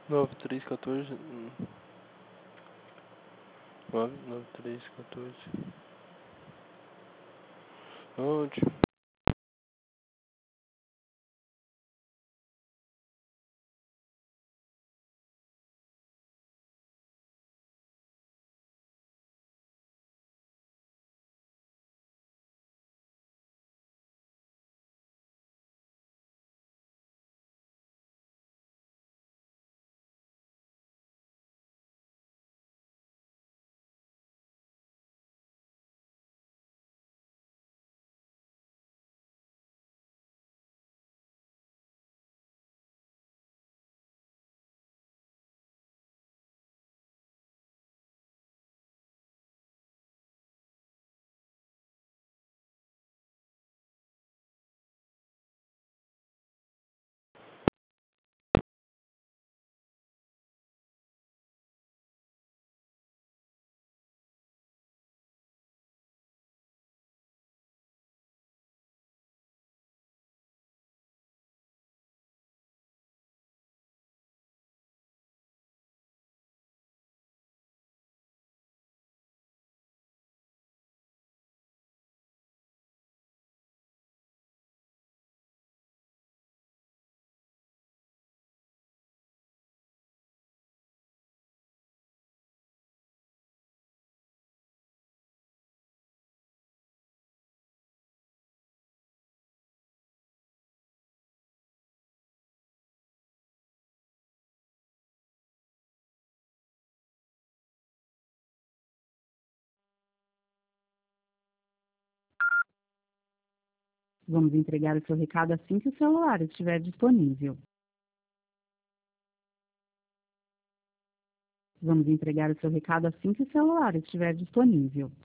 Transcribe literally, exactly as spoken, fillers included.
nove três quatorze. nove nove três quatorze. Onde? Vamos entregar o seu recado assim que o celular estiver disponível. Vamos entregar o seu recado assim que o celular estiver disponível.